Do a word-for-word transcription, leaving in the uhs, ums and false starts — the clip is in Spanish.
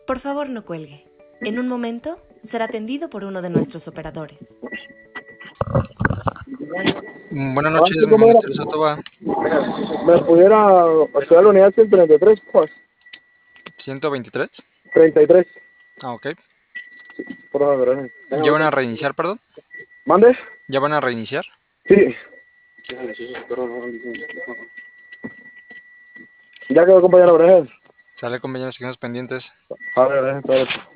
Por favor, no cuelgue. En un momento será atendido por uno de nuestros operadores. Mm, Buenas Ah, noches, ¿sí, mi cómo era? ministerio Sotoba. ¿Me pudiera hacer la unidad ciento treinta y tres, pues? ciento veintitrés. treinta y tres, Ah, ok. por favor, gracias. ¿Ya van a reiniciar, perdón? ¿Mande? ¿Ya van a reiniciar? Sí. Ya quedó, compañero, gracias. Sale, compañeros, seguimos pendientes. A ver, gracias.